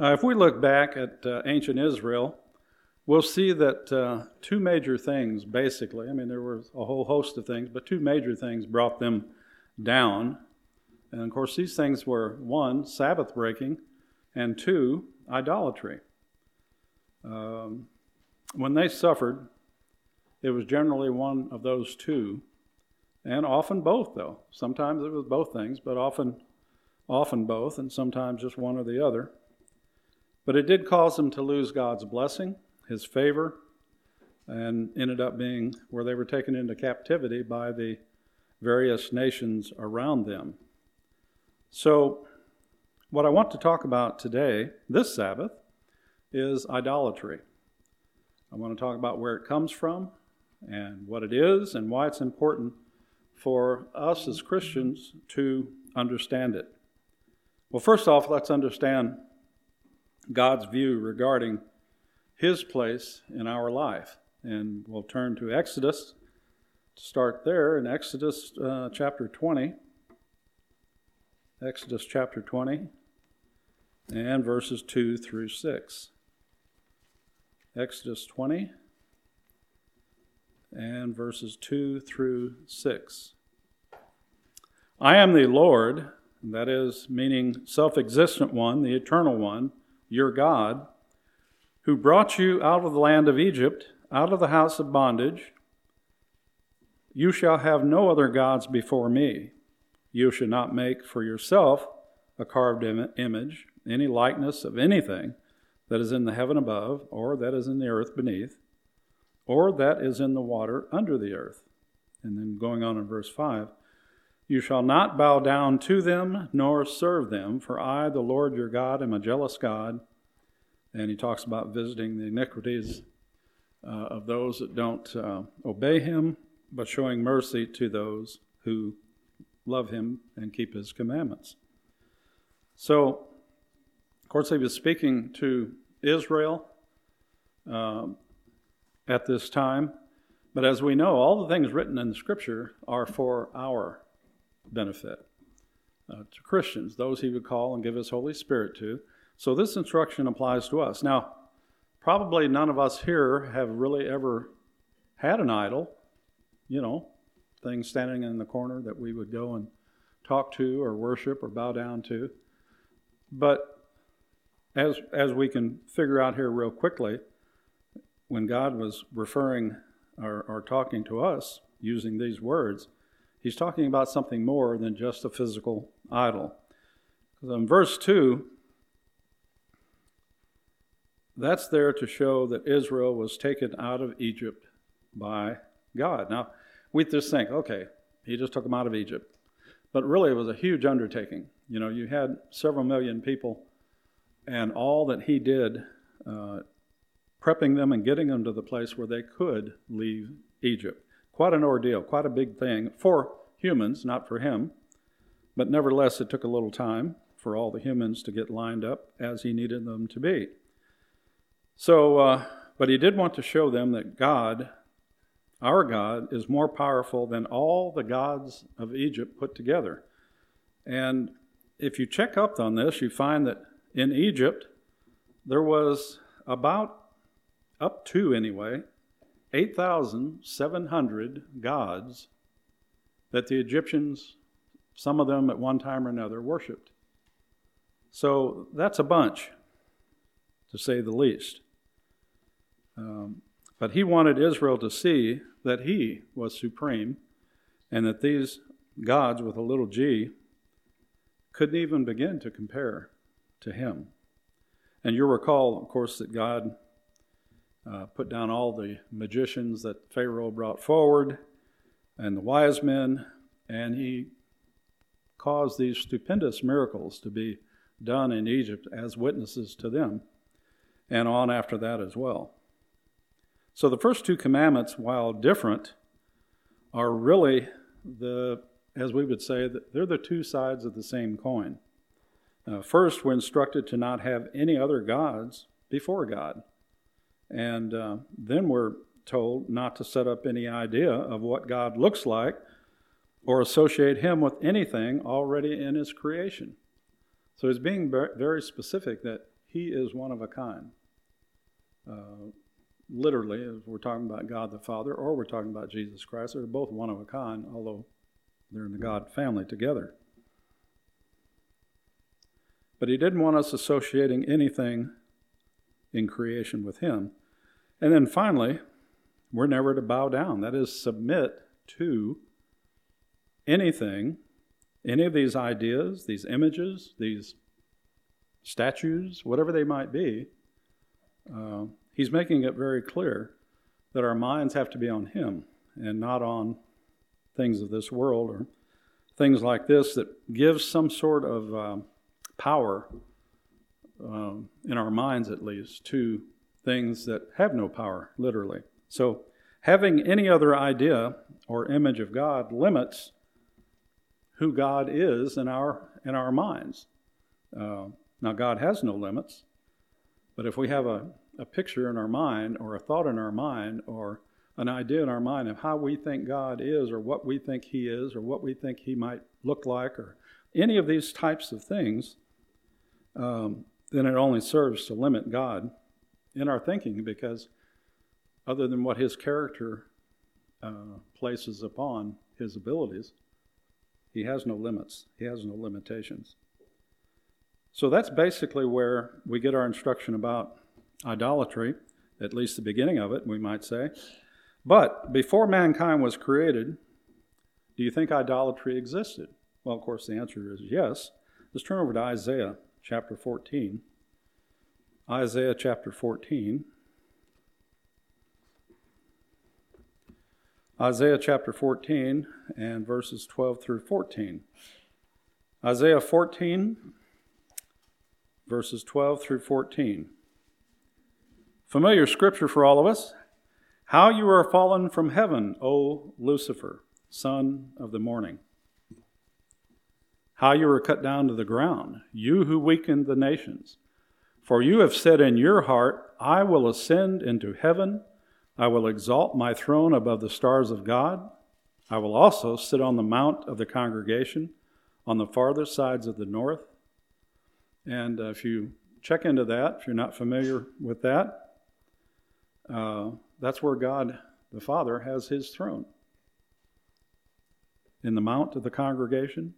If we look back at ancient Israel, we'll see that two major things, basically, there was a whole host of things, but two major things brought them down. And of course, these things were, one, Sabbath breaking, and two, idolatry. When they suffered, it was generally one of those two, and often both, though. Sometimes it was both things, but often both, and sometimes just one or the other. But it did cause them to lose God's blessing, his favor, and ended up being where they were taken into captivity by the various nations around them. So what I want to talk about today, this Sabbath, is idolatry. I want to talk about where it comes from and what it is and why it's important for us as Christians to understand it. Well, first off, let's understand God's view regarding his place in our life. And we'll turn to Exodus to start there in Exodus chapter 20. Exodus chapter 20 and verses 2 through 6. Exodus 20 and verses 2 through 6. I am the Lord, that is, meaning self-existent one, the eternal one, your God, who brought you out of the land of Egypt, out of the house of bondage. You shall have no other gods before me. You shall not make for yourself a carved image, any likeness of anything that is in the heaven above, or that is in the earth beneath, or that is in the water under the earth. And then going on in verse 5, you shall not bow down to them, nor serve them, for I, the Lord your God, am a jealous God. And he talks about visiting the iniquities of those that don't obey him, but showing mercy to those who love him and keep his commandments. So, of course, he was speaking to Israel at this time. But as we know, all the things written in the Scripture are for our benefit to Christians, those he would call and give his Holy Spirit to. So this instruction applies to us. Now, probably none of us here have really ever had an idol, things standing in the corner that we would go and talk to or worship or bow down to. But as we can figure out here real quickly, when God was referring or talking to us using these words, he's talking about something more than just a physical idol. Because in verse 2, that's there to show that Israel was taken out of Egypt by God. Now, we just think, okay, he just took them out of Egypt. But really, it was a huge undertaking. You had several million people, and all that he did, prepping them and getting them to the place where they could leave Egypt. Quite an ordeal, quite a big thing for humans, not for him. But nevertheless, it took a little time for all the humans to get lined up as he needed them to be. So, but he did want to show them that God, our God, is more powerful than all the gods of Egypt put together. And if you check up on this, you find that in Egypt, there was about, up to anyway, 8,700 gods that the Egyptians, some of them at one time or another, worshipped. So that's a bunch, to say the least. But he wanted Israel to see that he was supreme and that these gods with a little g couldn't even begin to compare to him. And you'll recall, of course, that God put down all the magicians that Pharaoh brought forward and the wise men, and he caused these stupendous miracles to be done in Egypt as witnesses to them, and on after that as well. So the first two commandments, while different, are really as we would say, that they're the two sides of the same coin. First, we're instructed to not have any other gods before God. And then we're told not to set up any idea of what God looks like or associate him with anything already in his creation. So he's being very specific that he is one of a kind. Literally, if we're talking about God the Father or we're talking about Jesus Christ, they're both one of a kind, although they're in the God family together. But he didn't want us associating anything in creation with him. And then finally, we're never to bow down. That is, submit to anything, any of these ideas, these images, these statues, whatever they might be. He's making it very clear that our minds have to be on him and not on things of this world or things like this that give some sort of power, in our minds at least, to things that have no power, literally. So having any other idea or image of God limits who God is in our minds. Now, God has no limits, but if we have a picture in our mind or a thought in our mind or an idea in our mind of how we think God is or what we think he is or what we think he might look like or any of these types of things, then it only serves to limit God in our thinking, because other than what his character places upon his abilities, he has no limits. He has no limitations. So that's basically where we get our instruction about idolatry, at least the beginning of it, we might say. But before mankind was created, do you think idolatry existed? Well, of course, the answer is yes. Let's turn over to Isaiah chapter 14. Isaiah chapter 14. Isaiah chapter 14 and verses 12 through 14. Isaiah 14, verses 12 through 14. Familiar scripture for all of us. How you are fallen from heaven, O Lucifer, son of the morning. How you are cut down to the ground, you who weakened the nations. For you have said in your heart, I will ascend into heaven. I will exalt my throne above the stars of God. I will also sit on the mount of the congregation on the farther sides of the north. And if you check into that, if you're not familiar with that, that's where God the Father has his throne. In the mount of the congregation,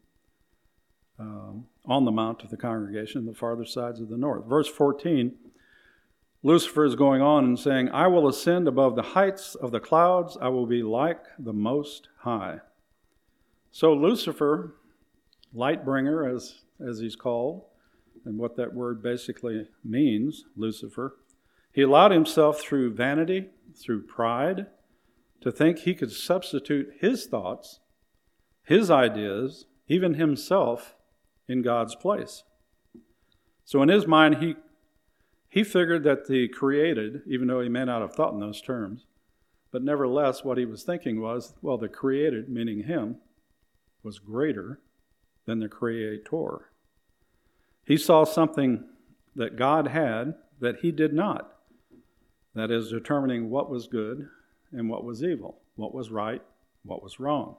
on the mount of the congregation, the farther sides of the north. Verse 14, Lucifer is going on and saying, I will ascend above the heights of the clouds. I will be like the Most High. So Lucifer, light bringer as he's called, and what that word basically means, Lucifer, he allowed himself through vanity, through pride, to think he could substitute his thoughts, his ideas, even himself, in God's place. So in his mind, he figured that the created, even though he may not have thought in those terms, but nevertheless what he was thinking was, well, the created, meaning him, was greater than the creator. He saw something that God had that he did not. That is, determining what was good and what was evil, what was right, what was wrong.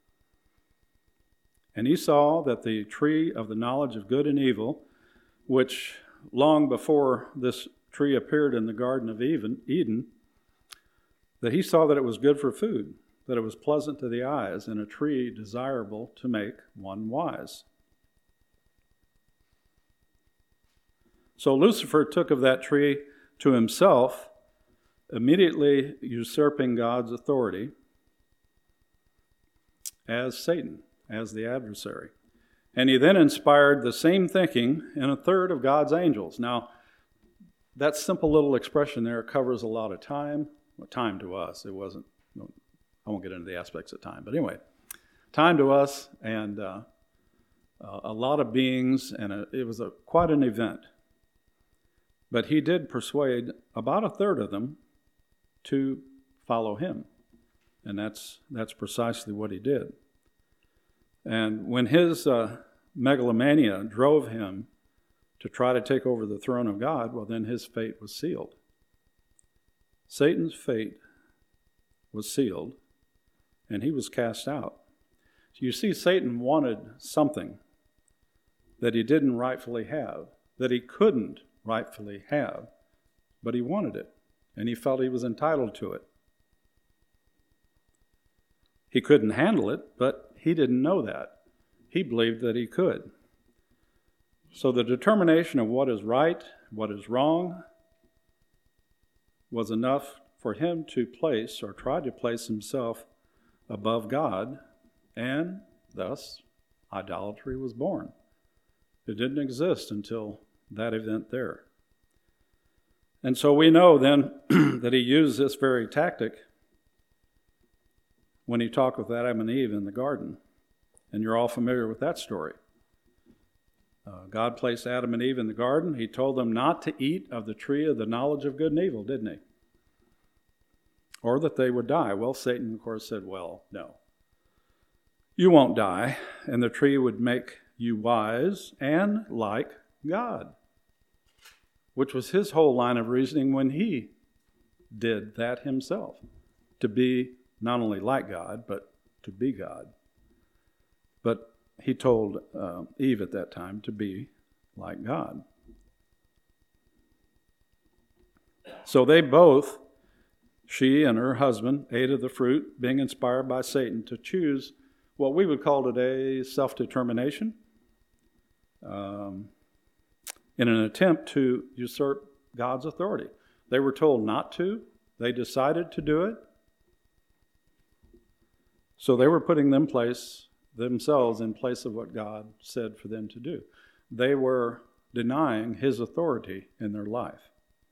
And he saw that the tree of the knowledge of good and evil, which long before this tree appeared in the Garden of Eden, that he saw that it was good for food, that it was pleasant to the eyes, and a tree desirable to make one wise. So Lucifer took of that tree to himself, immediately usurping God's authority as Satan, as the adversary. And he then inspired the same thinking in a third of God's angels. Now, that simple little expression there covers a lot of time. Well, time to us. It wasn't, I won't get into the aspects of time. But anyway, time to us and a lot of beings, and it was quite an event. But he did persuade about a third of them to follow him. And that's precisely what he did. And when his megalomania drove him to try to take over the throne of God, well, then his fate was sealed. Satan's fate was sealed, and he was cast out. So you see, Satan wanted something that he didn't rightfully have, that he couldn't rightfully have. But he wanted it, and he felt he was entitled to it. He couldn't handle it, but he didn't know that. He believed that he could. So the determination of what is right, what is wrong, was enough for him to place, or try to place himself above God, and thus idolatry was born. It didn't exist until that event there. And so we know then that he used this very tactic when he talked with Adam and Eve in the garden. And you're all familiar with that story. God placed Adam and Eve in the garden. He told them not to eat of the tree of the knowledge of good and evil, didn't he? Or that they would die. Well, Satan, of course, said, well, no. You won't die, and the tree would make you wise and like God, which was his whole line of reasoning when he did that himself, to be not only like God, but to be God. But he told Eve at that time to be like God. So they both, she and her husband, ate of the fruit, being inspired by Satan to choose what we would call today self-determination, in an attempt to usurp God's authority. They were told not to. They decided to do it. So they were putting themselves in place of what God said for them to do. They were denying his authority in their life.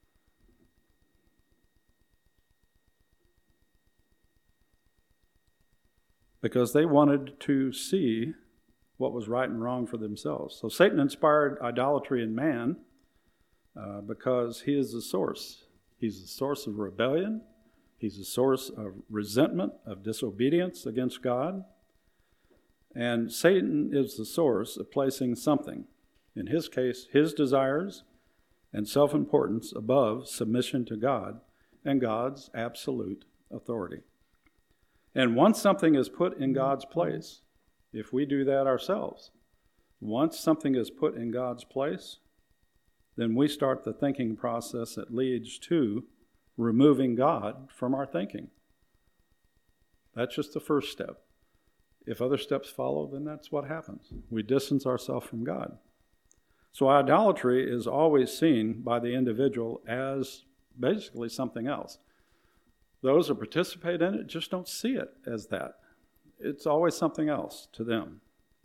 Because they wanted to see what was right and wrong for themselves. So Satan inspired idolatry in man because he is the source. He's the source of rebellion. He's the source of resentment, of disobedience against God. And Satan is the source of placing something, in his case, his desires and self-importance above submission to God and God's absolute authority. And once something is put in God's place, if we do that ourselves, once something is put in God's place, then we start the thinking process that leads to removing God from our thinking. That's just the first step. If other steps follow, then that's what happens. We distance ourselves from God. So idolatry is always seen by the individual as basically something else. Those who participate in it just don't see it as that. It's always something else to them.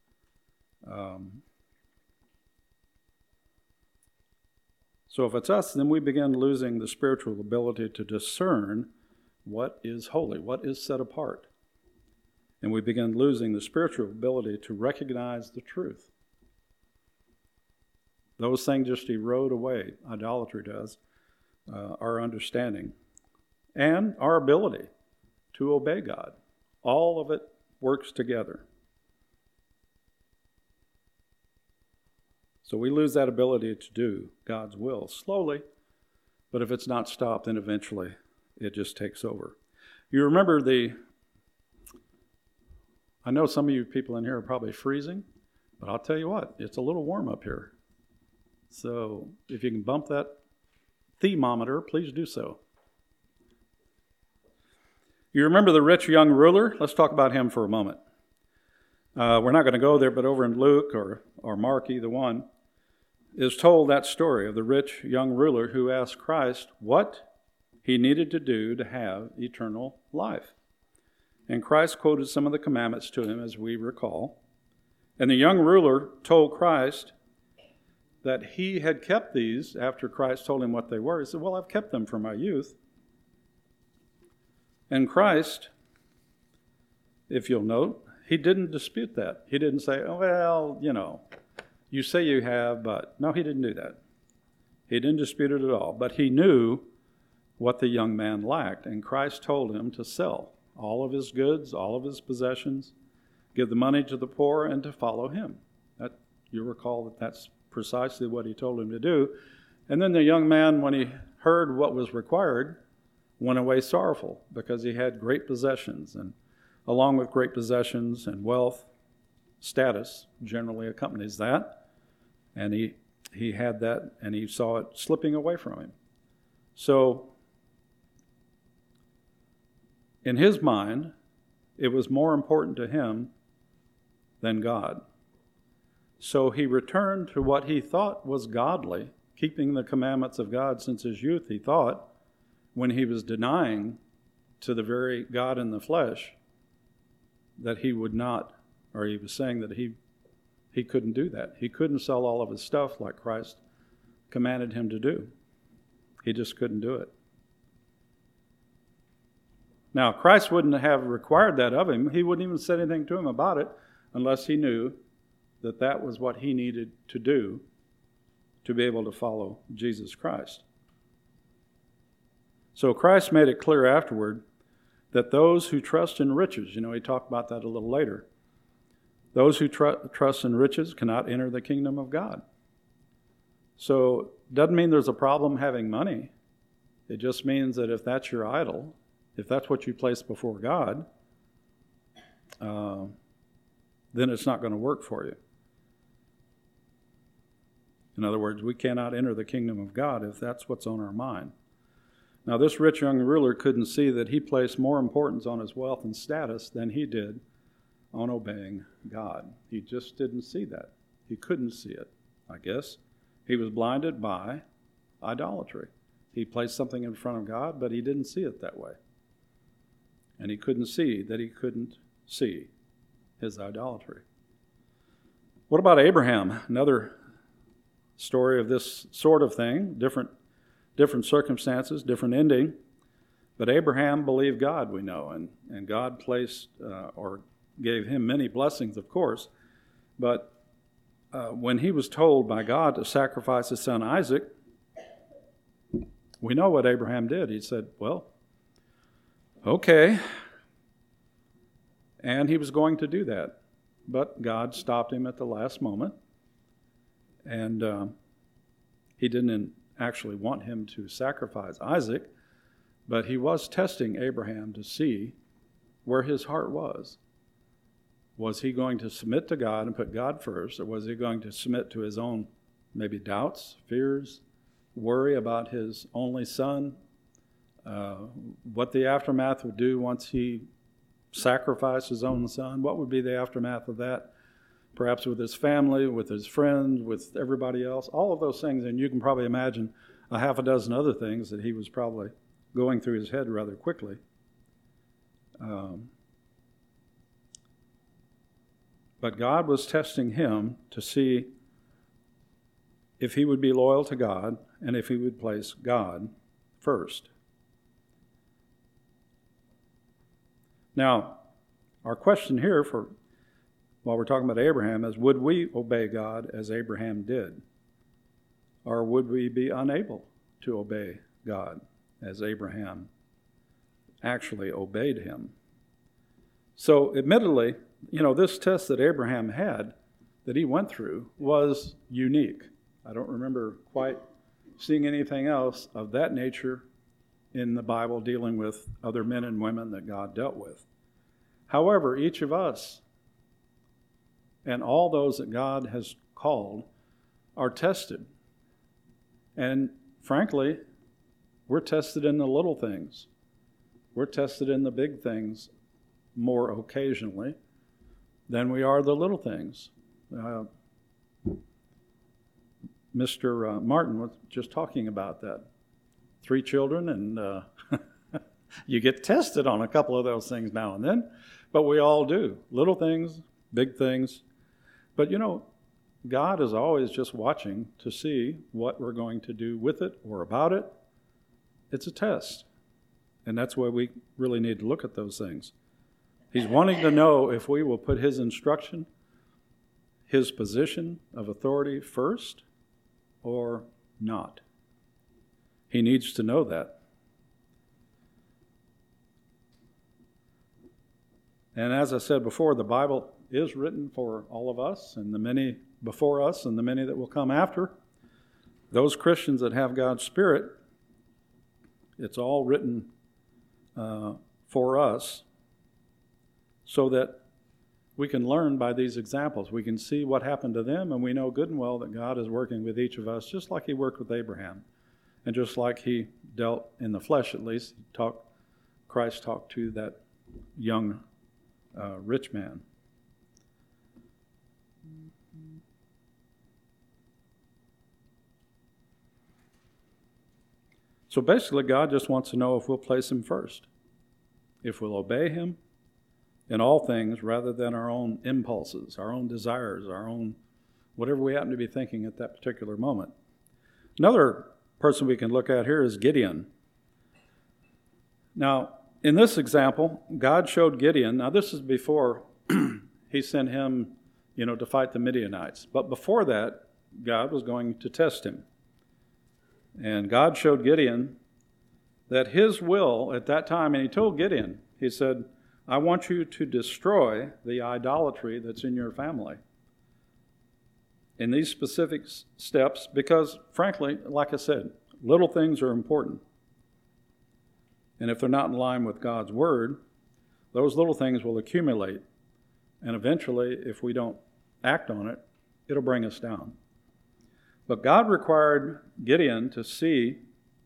So if it's us, then we begin losing the spiritual ability to discern what is holy, what is set apart. And we begin losing the spiritual ability to recognize the truth. Those things just erode away, idolatry does, our understanding and our ability to obey God. All of it works together. So we lose that ability to do God's will slowly, but if it's not stopped, then eventually it just takes over. You remember I know some of you people in here are probably freezing, but I'll tell you what, it's a little warm up here. So if you can bump that thermometer, please do so. You remember the rich young ruler? Let's talk about him for a moment. We're not going to go there, but over in Luke or Mark, either one, is told that story of the rich young ruler who asked Christ what he needed to do to have eternal life. And Christ quoted some of the commandments to him, as we recall. And the young ruler told Christ that he had kept these after Christ told him what they were. He said, well, I've kept them from my youth. And Christ, if you'll note, he didn't dispute that. He didn't say, oh, well, you say you have, but no, he didn't do that. He didn't dispute it at all. But he knew what the young man lacked. And Christ told him to sell all of his goods, all of his possessions, give the money to the poor, and to follow him. You recall that that's precisely what he told him to do. And then the young man, when he heard what was required, went away sorrowful because he had great possessions. And along with great possessions and wealth, status generally accompanies that. And he he had that, and he saw it slipping away from him. So, in his mind, it was more important to him than God. So he returned to what he thought was godly, keeping the commandments of God since his youth, he thought, when he was denying to the very God in the flesh that he would not, or he was saying that he couldn't do that. He couldn't sell all of his stuff like Christ commanded him to do. He just couldn't do it. Now, Christ wouldn't have required that of him. He wouldn't even say anything to him about it unless he knew that that was what he needed to do to be able to follow Jesus Christ. So Christ made it clear afterward that those who trust in riches, he talked about that a little later, those who trust in riches cannot enter the kingdom of God. So it doesn't mean there's a problem having money. It just means that if that's your idol, if that's what you place before God, then it's not going to work for you. In other words, we cannot enter the kingdom of God if that's what's on our mind. Now, this rich young ruler couldn't see that he placed more importance on his wealth and status than he did on obeying God. He just didn't see that. He couldn't see it, I guess. He was blinded by idolatry. He placed something in front of God, but he didn't see it that way. And he couldn't see that he couldn't see his idolatry. What about Abraham? Another story of this sort of thing, different circumstances, different ending. But Abraham believed God, we know, and God placed or gave him many blessings, of course. But when he was told by God to sacrifice his son Isaac, we know what Abraham did. He said, well, okay. And he was going to do that. But God stopped him at the last moment. And he didn't actually want him to sacrifice Isaac, but he was testing Abraham to see where his heart was. Was he going to submit to God and put God first, or was he going to submit to his own maybe doubts, fears, worry about his only son, what the aftermath would do once he sacrificed his own son? What would be the aftermath of that? Perhaps with his family, with his friends, with everybody else, all of those things. And you can probably imagine a half a dozen other things that he was probably going through his head rather quickly. But God was testing him to see if he would be loyal to God and if he would place God first. Now, our question here while we're talking about Abraham is, would we obey God as Abraham did? Or would we be unable to obey God as Abraham actually obeyed him? So admittedly, this test that Abraham had, that he went through, was unique. I don't remember quite seeing anything else of that nature in the Bible dealing with other men and women that God dealt with. However, each of us and all those that God has called are tested. And frankly, we're tested in the little things. We're tested in the big things more occasionally than we are the little things. Mr. Martin was just talking about that. 3 children, and you get tested on a couple of those things now and then, but we all do. Little things, big things. But God is always just watching to see what we're going to do with it or about it. It's a test. And that's why we really need to look at those things. He's wanting to know if we will put his instruction, his position of authority first or not. He needs to know that. And as I said before, the Bible is written for all of us and the many before us and the many that will come after. Those Christians that have God's Spirit, it's all written for us so that we can learn by these examples. We can see what happened to them, and we know good and well that God is working with each of us, just like he worked with Abraham. And just like he dealt in the flesh, at least, Christ talked to that young rich man. So basically, God just wants to know if we'll place him first, if we'll obey him in all things rather than our own impulses, our own desires, our own whatever we happen to be thinking at that particular moment. Another person we can look at here is Gideon. Now, in this example, God showed Gideon, now this is before he sent him, to fight the Midianites. But before that, God was going to test him. And God showed Gideon that his will at that time, and he told Gideon, he said, I want you to destroy the idolatry that's in your family. In these specific steps, because frankly, like I said, little things are important. And if they're not in line with God's word, those little things will accumulate. And eventually, if we don't act on it, it'll bring us down. But God required Gideon to see,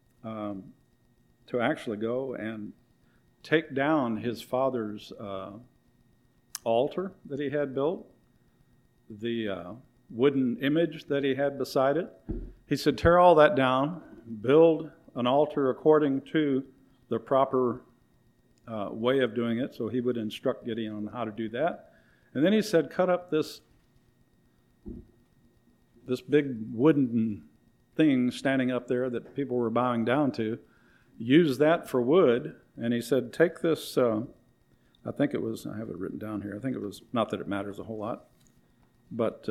to actually go and take down his father's altar that he had built, the wooden image that he had beside it. He said, tear all that down, build an altar according to the proper way of doing it. So he would instruct Gideon on how to do that. And then he said, cut up this big wooden thing standing up there that people were bowing down to. Use that for wood. And he said, take this, I have it written down here. I think it was, not that it matters a whole lot, but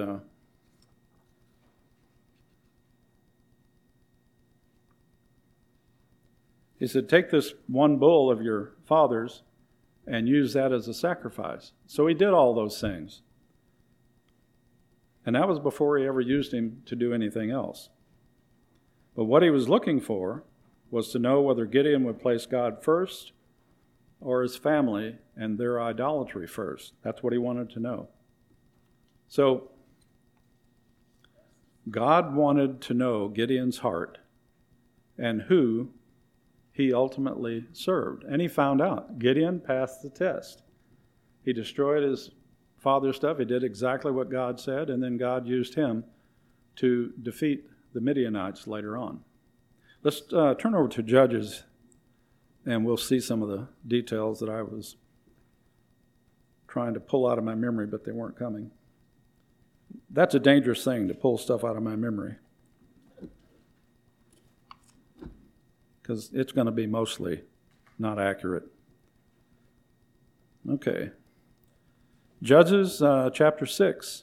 he said, take this one bull of your father's and use that as a sacrifice. So he did all those things. And that was before he ever used him to do anything else. But what he was looking for was to know whether Gideon would place God first or his family and their idolatry first. That's what he wanted to know. So God wanted to know Gideon's heart and who he ultimately served. And he found out. Gideon passed the test. He destroyed his father's stuff. He did exactly what God said, and then God used him to defeat the Midianites later on. Let's turn over to Judges, and we'll see some of the details that I was trying to pull out of my memory, but they weren't coming. That's a dangerous thing, to pull stuff out of my memory, because it's going to be mostly not accurate. Okay. Judges chapter 6.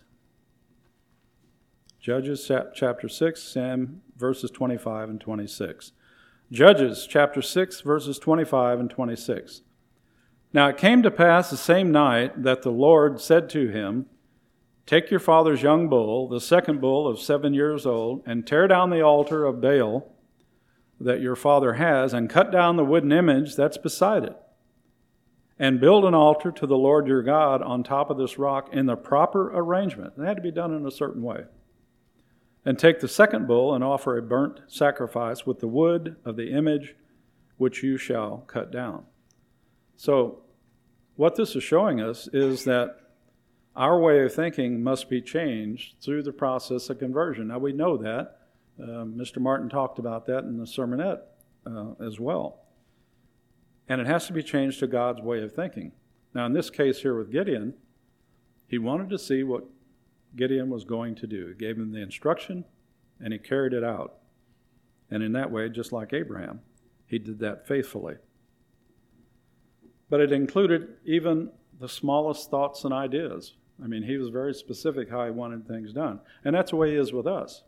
Judges chapter 6 and verses 25 and 26. Judges chapter 6, verses 25 and 26. Now it came to pass the same night that the Lord said to him, take your father's young bull, the second bull of 7 years old, and tear down the altar of Baal that your father has, and cut down the wooden image that's beside it. And build an altar to the Lord your God on top of this rock in the proper arrangement. It had to be done in a certain way. And take the second bull and offer a burnt sacrifice with the wood of the image which you shall cut down. So what this is showing us is that our way of thinking must be changed through the process of conversion. Now we know that. Mr. Martin talked about that in the sermonette as well. And it has to be changed to God's way of thinking. Now, in this case here with Gideon, he wanted to see what Gideon was going to do. He gave him the instruction, and he carried it out. And in that way, just like Abraham, he did that faithfully. But it included even the smallest thoughts and ideas. I mean, he was very specific how he wanted things done. And that's the way he is with us.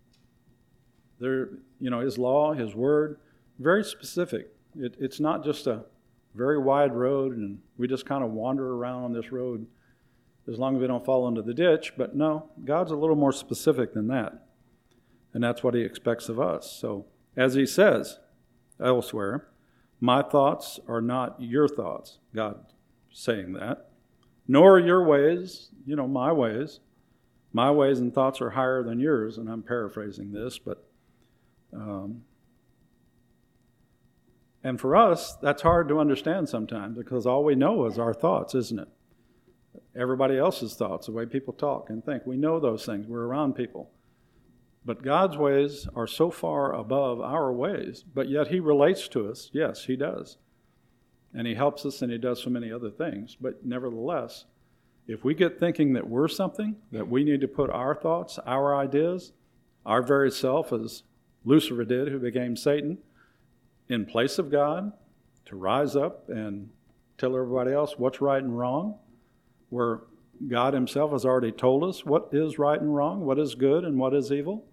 His law, his word, very specific. It's not just a very wide road and we just kind of wander around on this road as long as we don't fall into the ditch. But no, God's a little more specific than that. And that's what he expects of us. So as he says elsewhere, my thoughts are not your thoughts. God saying that. nor your ways, my ways. My ways and thoughts are higher than yours, and I'm paraphrasing this, but and for us, that's hard to understand sometimes because all we know is our thoughts, isn't it? Everybody else's thoughts, the way people talk and think. We know those things. We're around people. But God's ways are so far above our ways, but yet He relates to us. Yes, He does. And He helps us and He does so many other things. But nevertheless, if we get thinking that we're something, that we need to put our thoughts, our ideas, our very self, as Lucifer did, who became Satan, in place of God, to rise up and tell everybody else what's right and wrong, where God Himself has already told us what is right and wrong, what is good and what is evil,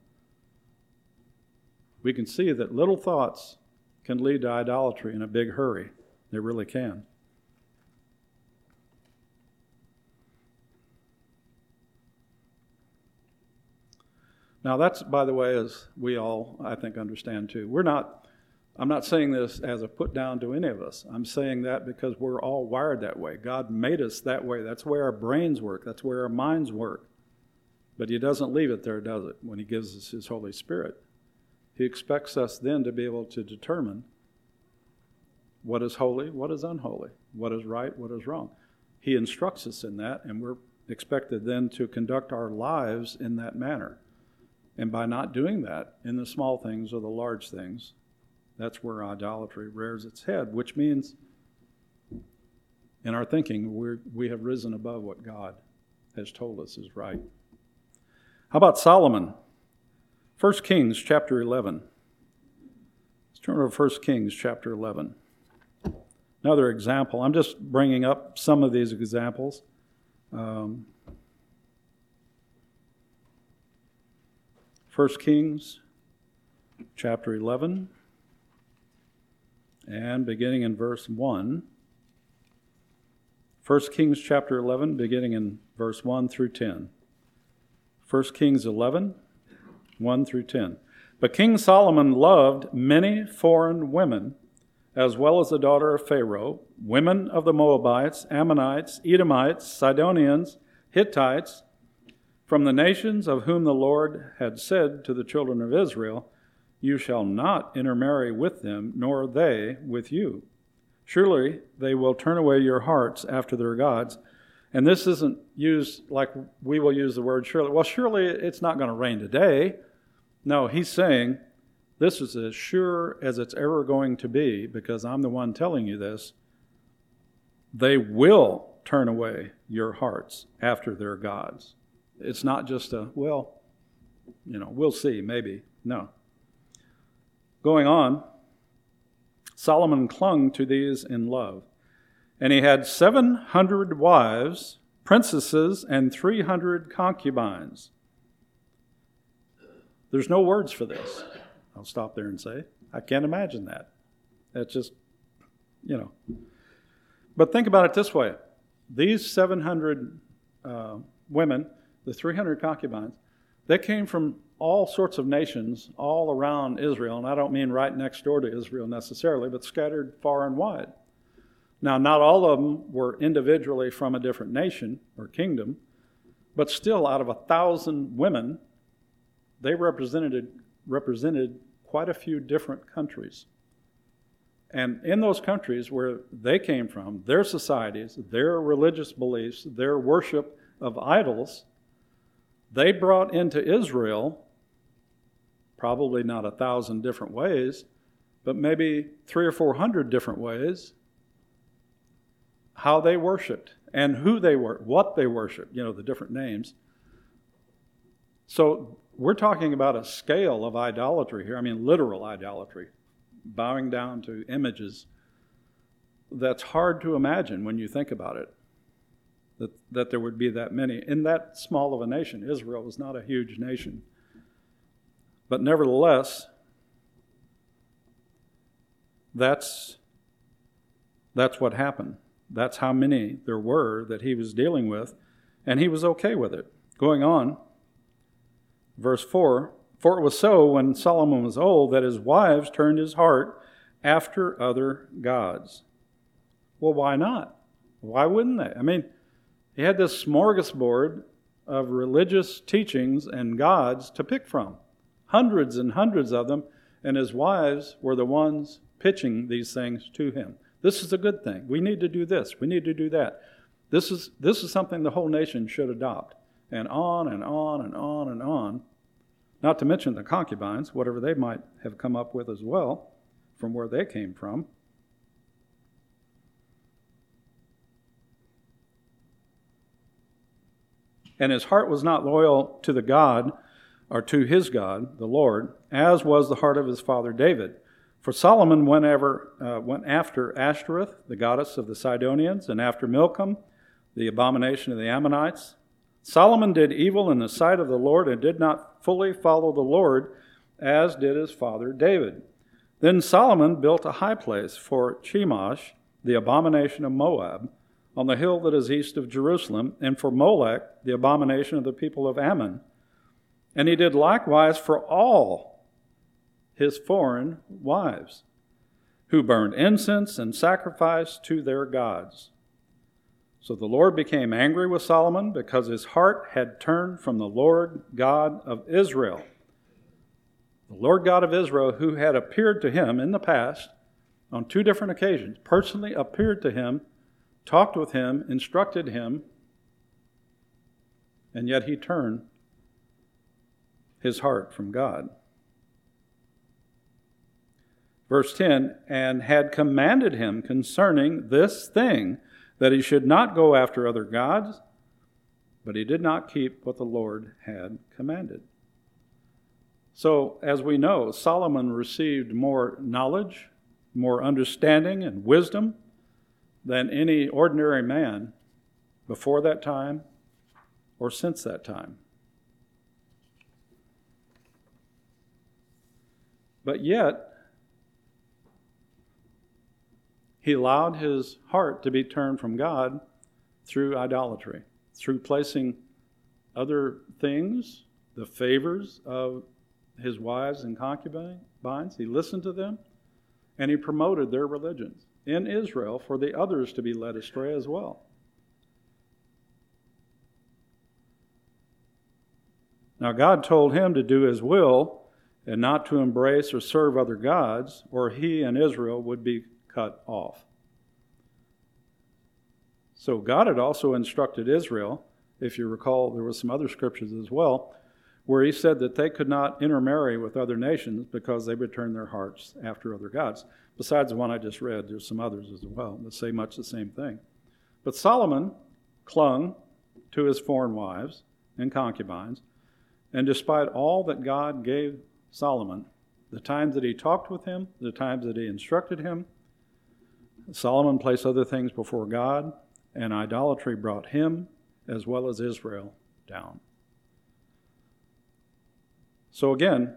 we can see that little thoughts can lead to idolatry in a big hurry. They really can. Now that's, by the way, as we all, I think, understand too. I'm not saying this as a put down to any of us. I'm saying that because we're all wired that way. God made us that way. That's where our brains work. That's where our minds work. But He doesn't leave it there, does it? When He gives us His Holy Spirit, He expects us then to be able to determine what is holy, what is unholy, what is right, what is wrong. He instructs us in that, and we're expected then to conduct our lives in that manner. And by not doing that in the small things or the large things, that's where idolatry rears its head, which means in our thinking we have risen above what God has told us is right. How about Solomon? 1 Kings chapter 11. Let's turn over 1 Kings chapter 11. Another example. I'm just bringing up some of these examples. 1 Kings chapter 11, and beginning in verse 1. 1 Kings chapter 11, beginning in verse 1 through 10. 1 Kings 11, 1 through 10. But King Solomon loved many foreign women, as well as the daughter of Pharaoh, women of the Moabites, Ammonites, Edomites, Sidonians, Hittites, from the nations of whom the Lord had said to the children of Israel, "You shall not intermarry with them, nor they with you. Surely they will turn away your hearts after their gods." And this isn't used like we will use the word surely. Well, surely it's not going to rain today. No, he's saying this is as sure as it's ever going to be, because I'm the one telling you this. They will turn away your hearts after their gods. It's not just we'll see, maybe. No. Going on, Solomon clung to these in love. And he had 700 wives, princesses, and 300 concubines. There's no words for this. I'll stop there and say, I can't imagine that. That's just, But think about it this way. These 700 women, the 300 concubines, they came from all sorts of nations all around Israel. And I don't mean right next door to Israel necessarily, but scattered far and wide. Now, not all of them were individually from a different nation or kingdom, but still out of 1,000 women, they represented quite a few different countries. And in those countries where they came from, their societies, their religious beliefs, their worship of idols, they brought into Israel, probably not 1,000 different ways, but maybe 300 or 400 different ways, how they worshipped and who they were, what they worshipped, the different names. So we're talking about a scale of idolatry here. I mean, literal idolatry, bowing down to images. That's hard to imagine when you think about it, that there would be that many. In that small of a nation, Israel was not a huge nation. But nevertheless, that's what happened. That's how many there were that he was dealing with, and he was okay with it. Going on, verse 4, "For it was so when Solomon was old that his wives turned his heart after other gods." Well, why not? Why wouldn't they? I mean, He had this smorgasbord of religious teachings and gods to pick from. Hundreds and hundreds of them, and his wives were the ones pitching these things to him. This is a good thing. We need to do this. We need to do that. This is something the whole nation should adopt. And on and on and on and on. Not to mention the concubines, whatever they might have come up with as well, from where they came from. And his heart was not loyal to the God, or to his God, the Lord, as was the heart of his father David. For Solomon went after Ashtoreth, the goddess of the Sidonians, and after Milcom, the abomination of the Ammonites. Solomon did evil in the sight of the Lord and did not fully follow the Lord, as did his father David. Then Solomon built a high place for Chemosh, the abomination of Moab, on the hill that is east of Jerusalem, and for Molech, the abomination of the people of Ammon. And he did likewise for all his foreign wives, who burned incense and sacrificed to their gods. So the Lord became angry with Solomon because his heart had turned from the Lord God of Israel. The Lord God of Israel, who had appeared to him in the past on 2 different occasions, personally appeared to him, talked with him, instructed him, and yet he turned his heart from God. Verse 10, and had commanded him concerning this thing, that he should not go after other gods, but he did not keep what the Lord had commanded. So, as we know, Solomon received more knowledge, more understanding and wisdom than any ordinary man before that time or since that time. But yet, he allowed his heart to be turned from God through idolatry, through placing other things, the favors of his wives and concubines. He listened to them, and he promoted their religions in Israel for the others to be led astray as well. Now God told him to do his will and not to embrace or serve other gods, or he and Israel would be cut off. So God had also instructed Israel, if you recall, there were some other scriptures as well, where he said that they could not intermarry with other nations because they would turn their hearts after other gods. Besides the one I just read, there's some others as well that say much the same thing. But Solomon clung to his foreign wives and concubines, and despite all that God gave Solomon, the times that he talked with him, the times that he instructed him, Solomon placed other things before God, and idolatry brought him as well as Israel down. So again,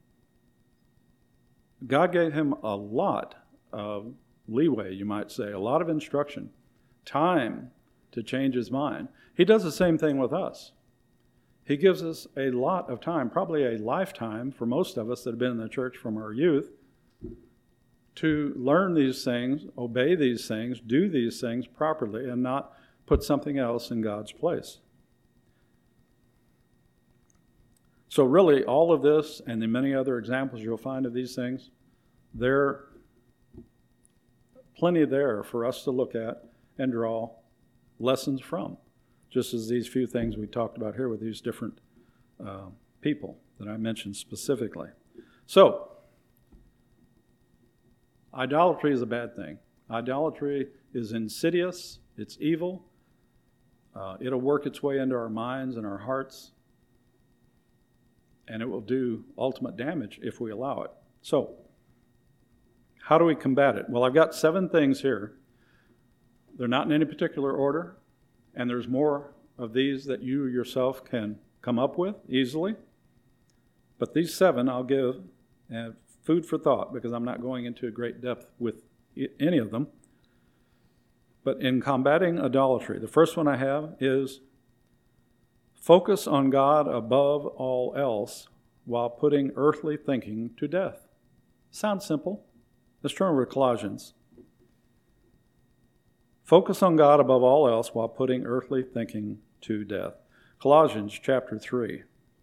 God gave him a lot of leeway, you might say, a lot of instruction, time to change his mind. He does the same thing with us. He gives us a lot of time, probably a lifetime for most of us that have been in the church from our youth, to learn these things, obey these things, do these things properly, and not put something else in God's place. So really, all of this and the many other examples you'll find of these things, they're plenty there for us to look at and draw lessons from, just as these few things we talked about here with these different people that I mentioned specifically. So, idolatry is a bad thing. Idolatry is insidious. It's evil. It'll work its way into our minds and our hearts, and it will do ultimate damage if we allow it. So, how do we combat it? Well, I've got 7 things here. They're not in any particular order, and there's more of these that you yourself can come up with easily. But these 7 I'll give food for thought, because I'm not going into great depth with any of them. But in combating idolatry, the first one I have is focus on God above all else while putting earthly thinking to death. Sounds simple. Let's turn over to Colossians. Focus on God above all else while putting earthly thinking to death. Colossians chapter 3.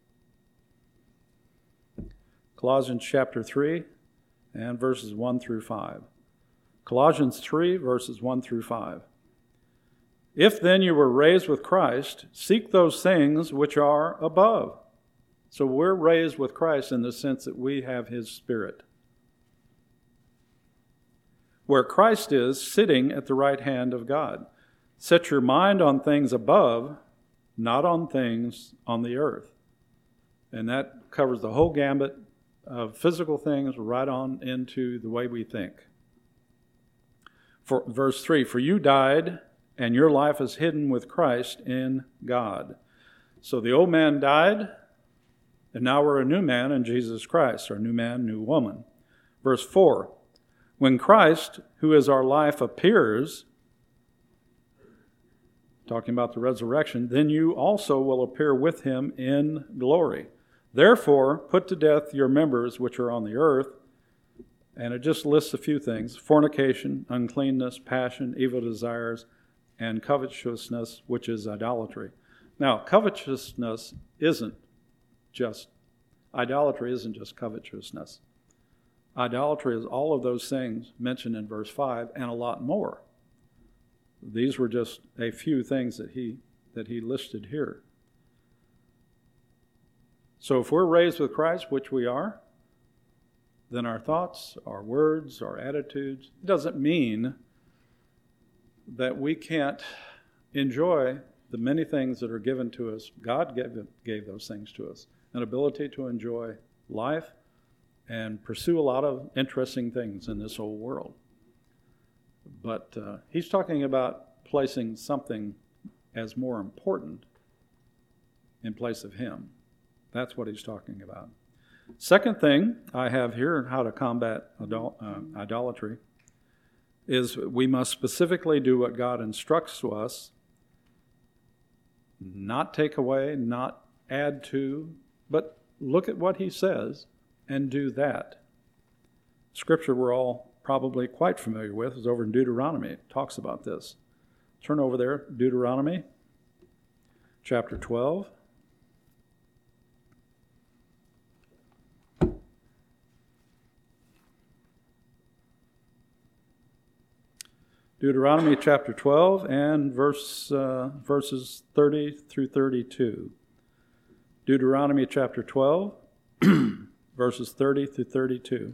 Colossians chapter 3 and verses 1 through 5. Colossians 3, verses 1 through 5. If then you were raised with Christ, seek those things which are above. So we're raised with Christ in the sense that we have his Spirit. Where Christ is, sitting at the right hand of God. Set your mind on things above, not on things on the earth. And that covers the whole gambit of physical things right on into the way we think. For verse 3, for you died, and your life is hidden with Christ in God. So the old man died, and now we're a new man in Jesus Christ, or new man, new woman. Verse 4, when Christ, who is our life, appears, talking about the resurrection, then you also will appear with him in glory. Therefore, put to death your members which are on the earth, and it just lists a few things: fornication, uncleanness, passion, evil desires, and covetousness, which is idolatry. Now, covetousness isn't just, idolatry isn't just covetousness. Idolatry is all of those things mentioned in verse 5 and a lot more. These were just a few things that he listed here. So if we're raised with Christ, which we are, then our thoughts, our words, our attitudes, it doesn't mean that we can't enjoy the many things that are given to us. God gave those things to us, an ability to enjoy life and pursue a lot of interesting things in this whole world. But he's talking about placing something as more important in place of him. That's what he's talking about. Second thing I have here on how to combat idolatry is we must specifically do what God instructs to us, not take away, not add to, but look at what he says and do that. Scripture we're all probably quite familiar with is over in Deuteronomy. It talks about this. Turn over there, Deuteronomy chapter 12. Deuteronomy chapter 12 and verses 30 through 32. Deuteronomy chapter 12, verses 30 through 32.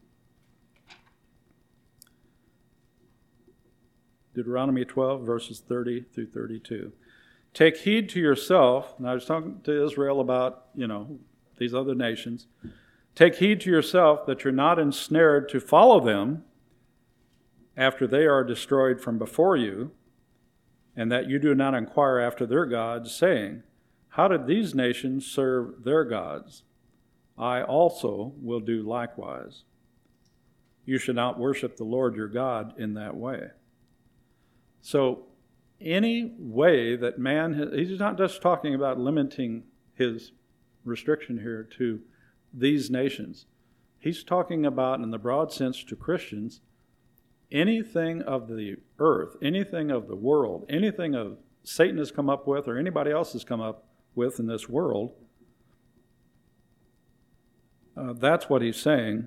Deuteronomy 12, verses 30 through 32. Take heed to yourself, and I was talking to Israel about, these other nations. Take heed to yourself that you're not ensnared to follow them after they are destroyed from before you, and that you do not inquire after their gods, saying, how did these nations serve their gods? I also will do likewise. You should not worship the Lord your God in that way. So any way that man, he's not just talking about limiting his restriction here to these nations. He's talking about, in the broad sense, to Christians, anything of the earth, anything of the world, anything of Satan has come up with or anybody else has come up with in this world, that's what he's saying,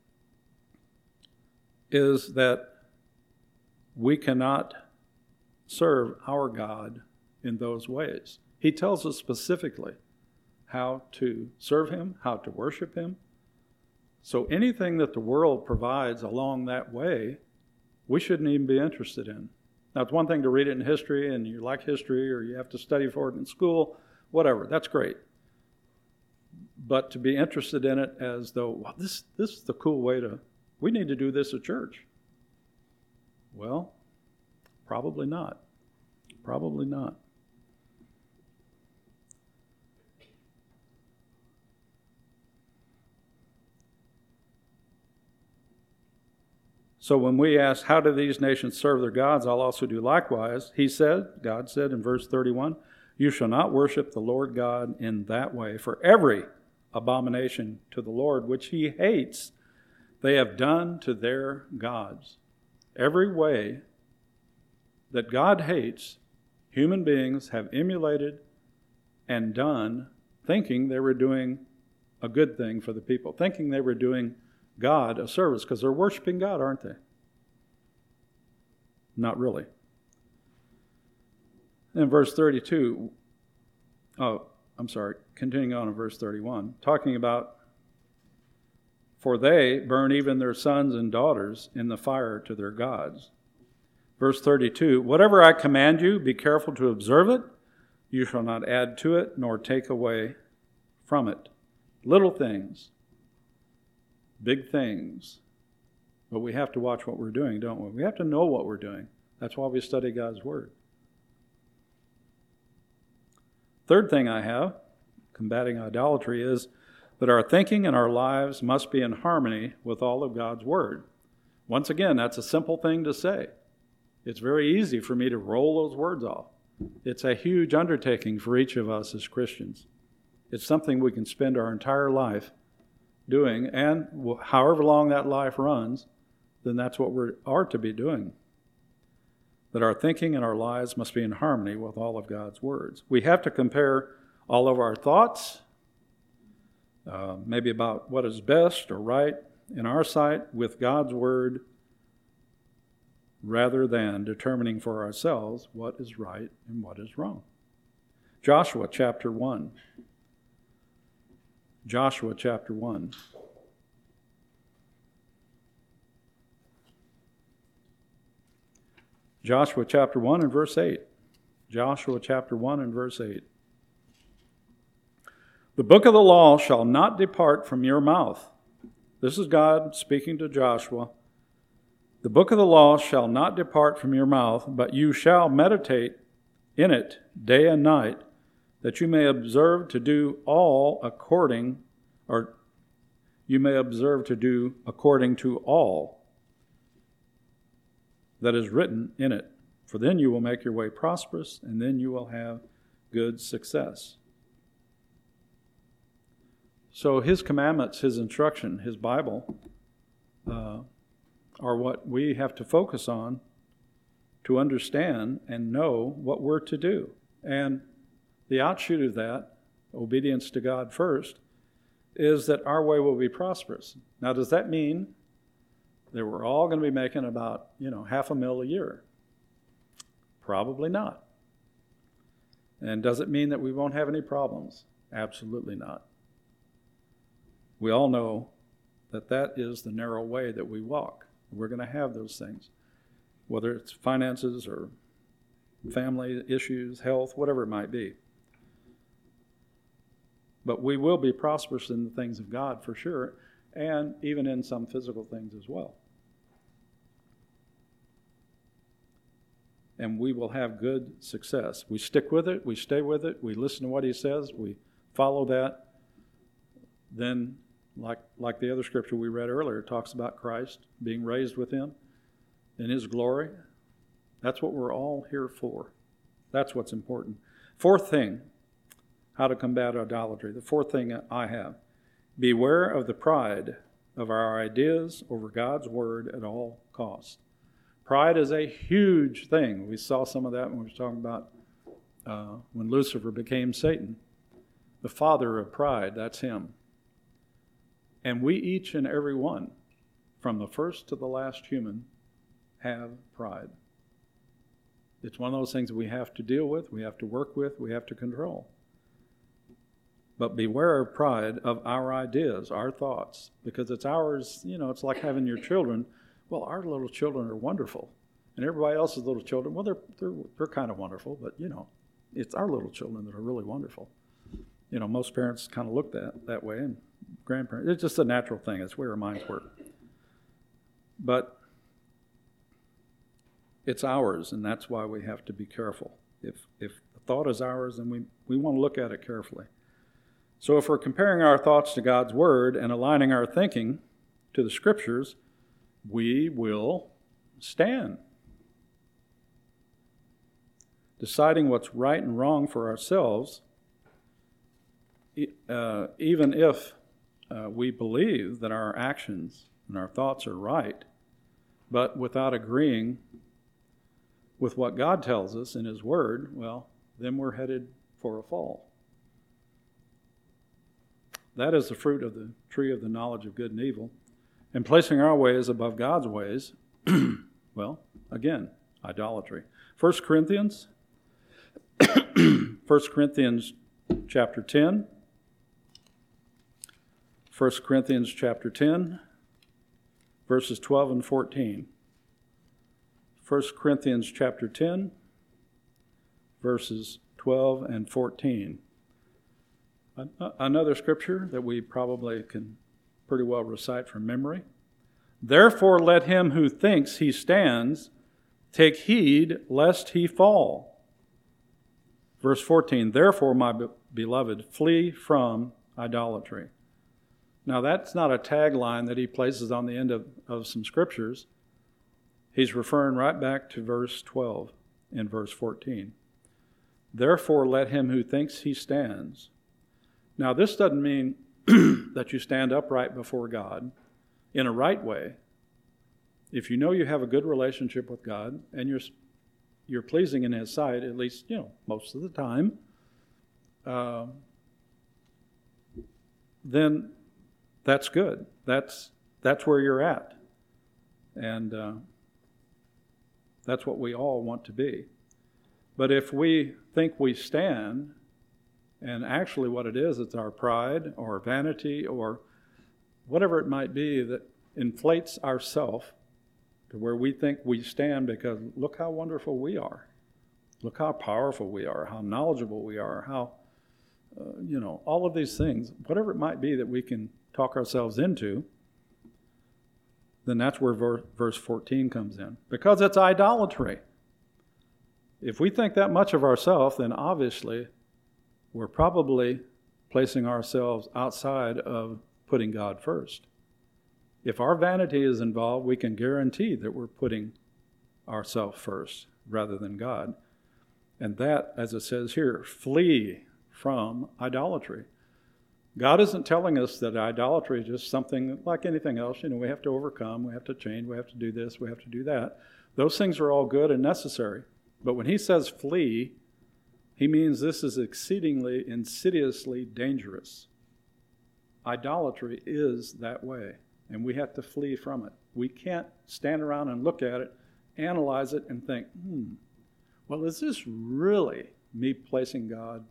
is that we cannot serve our God in those ways. He tells us specifically how to serve him, how to worship him. So anything that the world provides along that way, we shouldn't even be interested in. Now, it's one thing to read it in history, and you like history, or you have to study for it in school, whatever. That's great. But to be interested in it as though, well, this is the cool way we need to do this at church. Well, probably not. Probably not. So when we ask, how do these nations serve their gods? I'll also do likewise. God said in verse 31, you shall not worship the Lord God in that way, for every abomination to the Lord which he hates, they have done to their gods. Every way that God hates, human beings have emulated and done, thinking they were doing a good thing for the people, thinking they were doing God a service, because they're worshiping God, aren't they? Not really. In verse 32, continuing on in verse 31, talking about, for they burn even their sons and daughters in the fire to their gods. Verse 32, whatever I command you, be careful to observe it. You shall not add to it, nor take away from it. Little things, big things. But we have to watch what we're doing, don't we? We have to know what we're doing. That's why we study God's Word. Third thing I have, combating idolatry, is that our thinking and our lives must be in harmony with all of God's Word. Once again, that's a simple thing to say. It's very easy for me to roll those words off. It's a huge undertaking for each of us as Christians. It's something we can spend our entire life doing, and however long that life runs, then that's what we are to be doing. That our thinking and our lives must be in harmony with all of God's words. We have to compare all of our thoughts, maybe about what is best or right in our sight, with God's Word, rather than determining for ourselves what is right and what is wrong. Joshua chapter 1. Joshua chapter 1. Joshua chapter 1 and verse 8. Joshua chapter 1 and verse 8. The book of the law shall not depart from your mouth. This is God speaking to Joshua. The book of the law shall not depart from your mouth, but you shall meditate in it day and night, that you may observe to do according to all that is written in it. For then you will make your way prosperous, and then you will have good success. So his commandments, his instruction, his Bible, are what we have to focus on to understand and know what we're to do. And the outshoot of that, obedience to God first, is that our way will be prosperous. Now, does that mean that we're all going to be making about, $500,000 a year? Probably not. And does it mean that we won't have any problems? Absolutely not. We all know that is the narrow way that we walk. We're going to have those things, whether it's finances or family issues, health, whatever it might be. But we will be prosperous in the things of God for sure, and even in some physical things as well. And we will have good success. We stick with it, we stay with it, we listen to what he says, we follow that. Then, like the other scripture we read earlier, talks about Christ being raised with him in his glory. That's what we're all here for. That's what's important. Fourth thing, how to combat idolatry. The fourth thing I have, beware of the pride of our ideas over God's word at all costs. Pride is a huge thing. We saw some of that when we were talking about when Lucifer became Satan. The father of pride, that's him. And we each and every one, from the first to the last human, have pride. It's one of those things that we have to deal with, we have to work with, we have to control. But beware of pride of our ideas, our thoughts, because it's ours. It's like having your children. Well, our little children are wonderful, and everybody else's little children, well, they're kind of wonderful, but it's our little children that are really wonderful. Most parents kind of look that way, and grandparents. It's just a natural thing. It's where our minds work. But it's ours, and that's why we have to be careful. If the thought is ours, then we want to look at it carefully. So if we're comparing our thoughts to God's word and aligning our thinking to the scriptures, we will stand. Deciding what's right and wrong for ourselves, even if we believe that our actions and our thoughts are right, but without agreeing with what God tells us in His Word, well, then we're headed for a fall. That is the fruit of the tree of the knowledge of good and evil. And placing our ways above God's ways, well, again, idolatry. 1 Corinthians chapter 10. 1 Corinthians chapter 10, verses 12 and 14. 1 Corinthians chapter 10, verses 12 and 14. Another scripture that we probably can pretty well recite from memory. Therefore let him who thinks he stands take heed lest he fall. Verse 14, therefore, my beloved, flee from idolatry. Now that's not a tagline that he places on the end of some scriptures. He's referring right back to verse 12 in verse 14. Therefore let him who thinks he stands. Now this doesn't mean that you stand upright before God in a right way. If you know you have a good relationship with God and you're pleasing in His sight, at least, most of the time, then that's good. That's where you're at. And that's what we all want to be. But if we think we stand, and actually what it is, it's our pride or vanity or whatever it might be that inflates ourself to where we think we stand because look how wonderful we are. Look how powerful we are, how knowledgeable we are, how, all of these things, whatever it might be that we can talk ourselves into, then that's where verse 14 comes in. Because it's idolatry. If we think that much of ourselves, then obviously we're probably placing ourselves outside of putting God first. If our vanity is involved, we can guarantee that we're putting ourselves first rather than God. And that, as it says here, flee from idolatry. God isn't telling us that idolatry is just something like anything else. We have to overcome, we have to change, we have to do this, we have to do that. Those things are all good and necessary. But when he says flee, he means this is exceedingly, insidiously dangerous. Idolatry is that way, and we have to flee from it. We can't stand around and look at it, analyze it, and think, well, is this really me placing God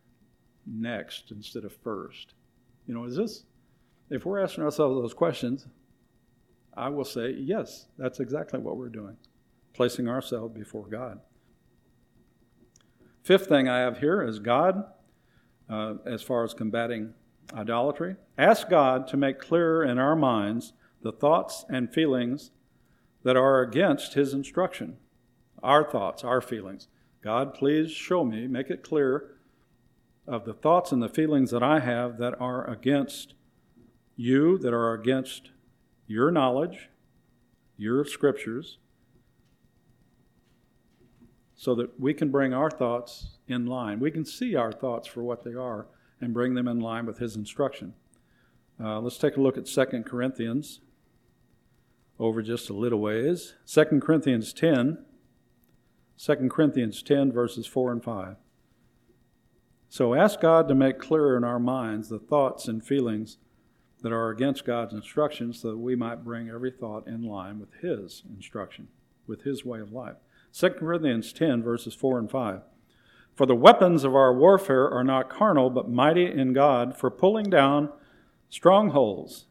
next instead of first? Is this, if we're asking ourselves those questions, I will say, yes, that's exactly what we're doing, placing ourselves before God. Fifth thing I have here is God, as far as combating idolatry. Ask God to make clearer in our minds the thoughts and feelings that are against His instruction. Our thoughts, our feelings. God, please show me, make it clear of the thoughts and the feelings that I have that are against you, that are against your knowledge, your scriptures, so that we can bring our thoughts in line. We can see our thoughts for what they are and bring them in line with His instruction. Let's take a look at 2 Corinthians over just a little ways. 2 Corinthians 10, verses 4 and 5. So ask God to make clearer in our minds the thoughts and feelings that are against God's instruction so that we might bring every thought in line with His instruction, with His way of life. 2 Corinthians 10, verses 4 and 5. For the weapons of our warfare are not carnal, but mighty in God for pulling down strongholds.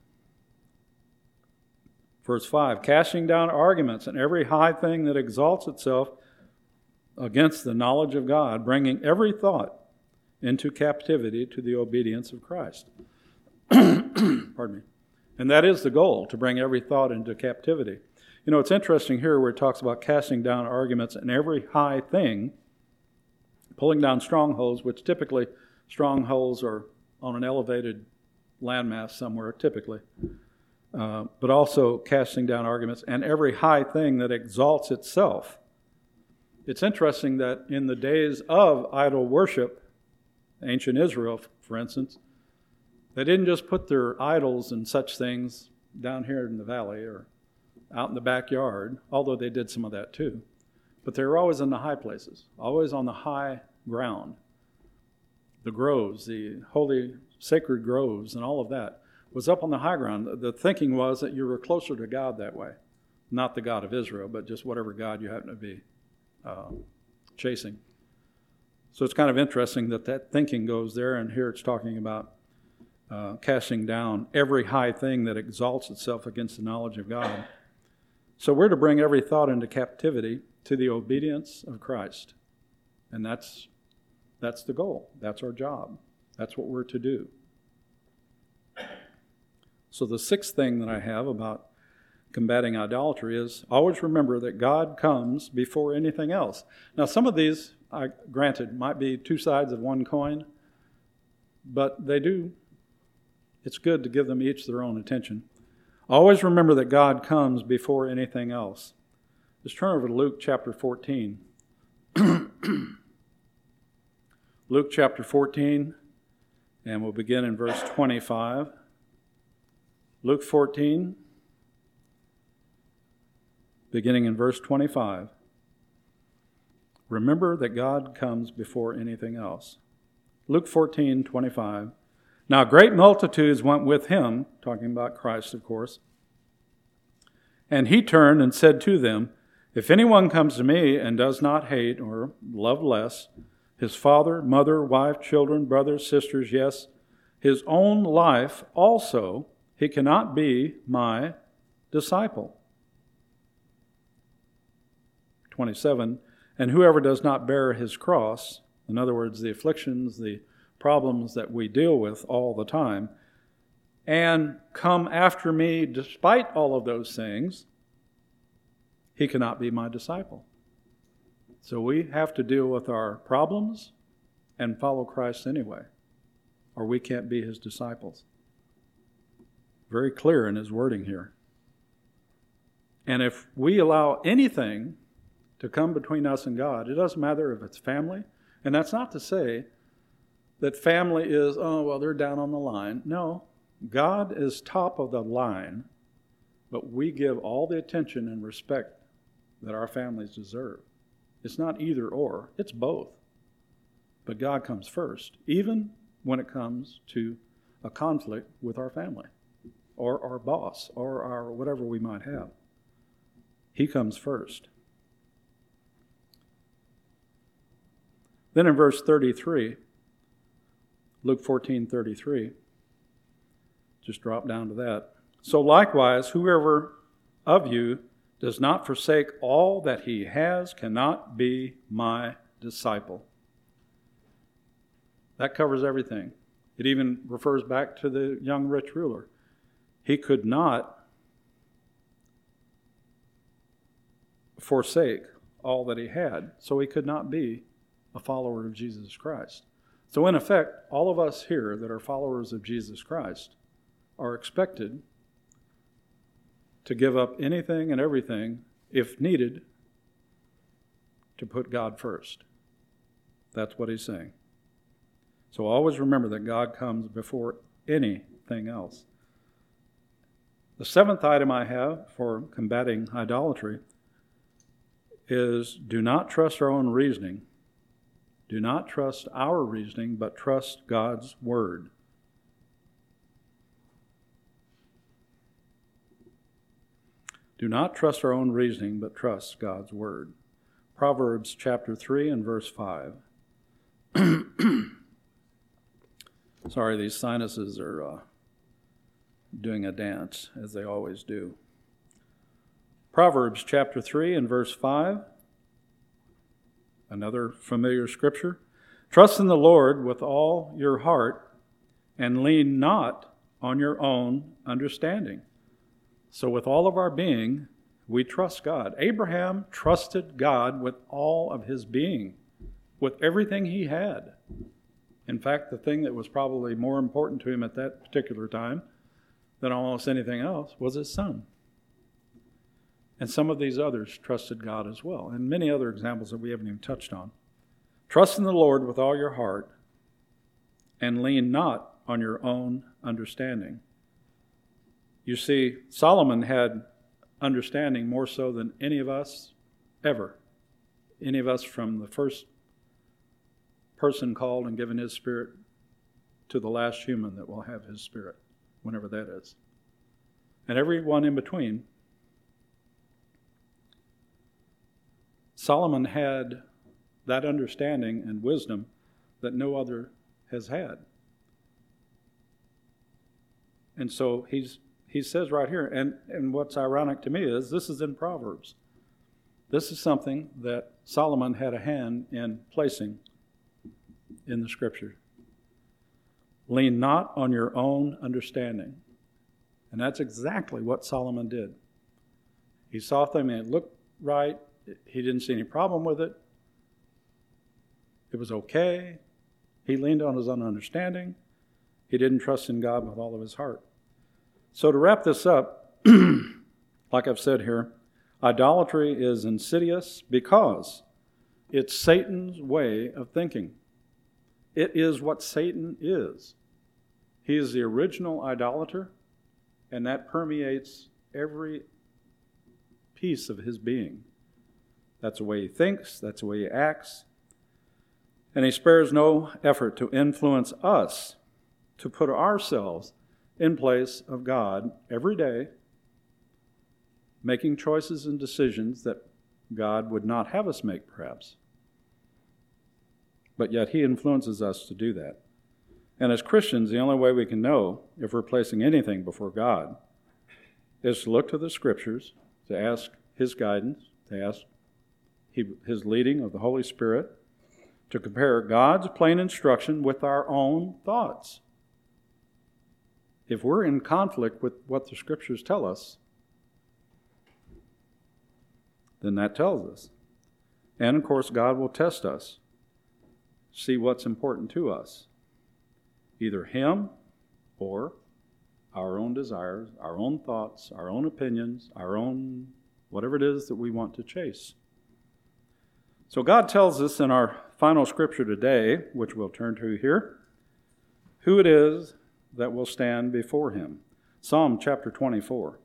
Verse 5, casting down arguments and every high thing that exalts itself against the knowledge of God, bringing every thought into captivity to the obedience of Christ. Pardon me. And that is the goal, to bring every thought into captivity. It's interesting here where it talks about casting down arguments and every high thing, pulling down strongholds, which typically strongholds are on an elevated landmass somewhere, typically. But also casting down arguments and every high thing that exalts itself. It's interesting that in the days of idol worship, ancient Israel, for instance, they didn't just put their idols and such things down here in the valley or out in the backyard, although they did some of that too. But they were always in the high places, always on the high ground. The groves, the holy sacred groves and all of that was up on the high ground. The thinking was that you were closer to God that way. Not the God of Israel, but just whatever God you happen to be chasing. So it's kind of interesting that thinking goes there, and here it's talking about casting down every high thing that exalts itself against the knowledge of God. So we're to bring every thought into captivity to the obedience of Christ. And that's the goal. That's our job. That's what we're to do. So the sixth thing that I have about combating idolatry is always remember that God comes before anything else. Now, some of these, granted, might be two sides of one coin, but it's good to give them each their own attention. Always remember that God comes before anything else. Let's turn over to Luke chapter 14. Luke chapter 14, and we'll begin in verse 25. Luke 14, beginning in verse 25. Remember that God comes before anything else. Luke 14, 25. Now great multitudes went with him, talking about Christ, of course. And he turned and said to them, if anyone comes to me and does not hate or love less his father, mother, wife, children, brothers, sisters, yes, his own life also, he cannot be my disciple. 27, and whoever does not bear his cross, in other words, the afflictions, the problems that we deal with all the time, and come after me despite all of those things, he cannot be my disciple. So we have to deal with our problems and follow Christ anyway, or we can't be his disciples. Very clear in his wording here. And if we allow anything to come between us and God, it doesn't matter if it's family, and that's not to say that family is, they're down on the line. No, God is top of the line, but we give all the attention and respect that our families deserve. It's not either or, it's both. But God comes first, even when it comes to a conflict with our family or our boss or our whatever we might have. He comes first. Then in verse 33, Luke 14:33, just drop down to that. So likewise, whoever of you does not forsake all that he has cannot be my disciple. That covers everything. It even refers back to the young rich ruler. He could not forsake all that he had, so he could not be a follower of Jesus Christ. So in effect, all of us here that are followers of Jesus Christ are expected to give up anything and everything, if needed, to put God first. That's what he's saying. So always remember that God comes before anything else. The seventh item I have for combating idolatry is do not trust our own reasoning. Do not trust our reasoning, but trust God's word. Do not trust our own reasoning, but trust God's word. Proverbs chapter 3 and verse 5. Sorry, these sinuses are doing a dance, as they always do. Proverbs chapter 3 and verse 5. Another familiar scripture. Trust in the Lord with all your heart and lean not on your own understanding. So with all of our being, we trust God. Abraham trusted God with all of his being, with everything he had. In fact, the thing that was probably more important to him at that particular time than almost anything else was his son. And some of these others trusted God as well, and many other examples that we haven't even touched on. Trust in the Lord with all your heart and lean not on your own understanding. You see, Solomon had understanding more so than any of us ever. any of us from the first person called and given his Spirit to the last human that will have his Spirit, whenever that is. And everyone in between. Solomon had that understanding and wisdom that no other has had. And so he says right here, and what's ironic to me is this is in Proverbs. This is something that Solomon had a hand in placing in the Scripture. Lean not on your own understanding. And that's exactly what Solomon did. He saw things and it looked right. He didn't see any problem with it. It was okay. He leaned on his own understanding. He didn't trust in God with all of his heart. So to wrap this up, like I've said here, idolatry is insidious because it's Satan's way of thinking. It is what Satan is. He is the original idolater, and that permeates every piece of his being. That's the way he thinks, that's the way he acts. And he spares no effort to influence us to put ourselves in place of God every day, making choices and decisions that God would not have us make, perhaps. But yet he influences us to do that. And as Christians, the only way we can know if we're placing anything before God is to look to the Scriptures, to ask his guidance, to ask his leading of the Holy Spirit, to compare God's plain instruction with our own thoughts. If we're in conflict with what the Scriptures tell us, then that tells us. And of course, God will test us, see what's important to us. Either him or our own desires, our own thoughts, our own opinions, our own whatever it is that we want to chase. So God tells us in our final scripture today, which we'll turn to here, who it is that will stand before him. Psalm chapter 24.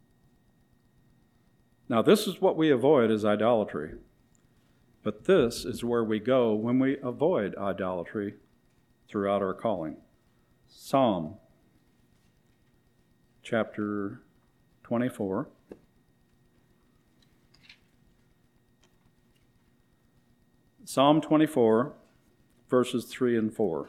Now this is what we avoid as idolatry. But this is where we go when we avoid idolatry throughout our calling. Psalm chapter 24. Psalm 24, verses 3 and 4.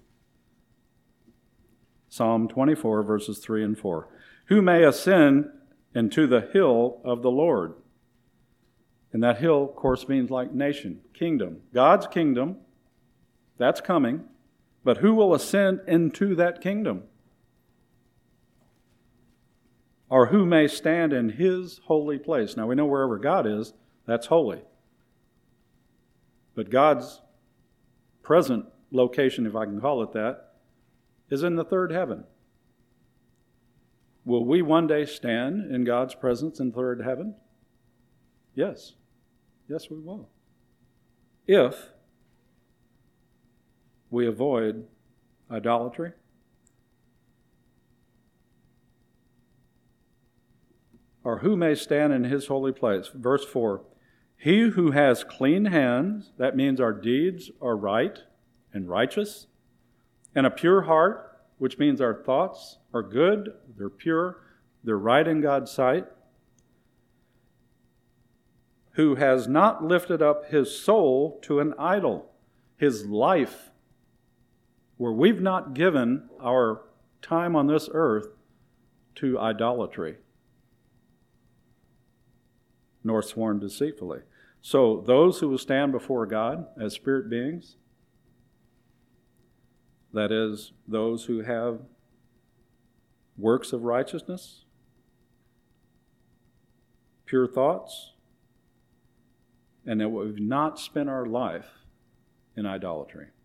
Psalm 24, verses 3 and 4. Who may ascend into the hill of the Lord? And that hill, of course, means like nation, kingdom. God's kingdom, that's coming. But who will ascend into that kingdom? Or who may stand in his holy place? Now we know wherever God is, that's holy. But God's present location, if I can call it that, is in the third heaven. Will we one day stand in God's presence in third heaven? Yes. Yes, we will. If we avoid idolatry, or who may stand in his holy place? Verse 4, he who has clean hands, that means our deeds are right and righteous, and a pure heart, which means our thoughts are good, they're pure, they're right in God's sight, who has not lifted up his soul to an idol, his life, where we've not given our time on this earth to idolatry, nor sworn deceitfully. So those who will stand before God as spirit beings, that is, those who have works of righteousness, pure thoughts, and that we've not spent our life in idolatry.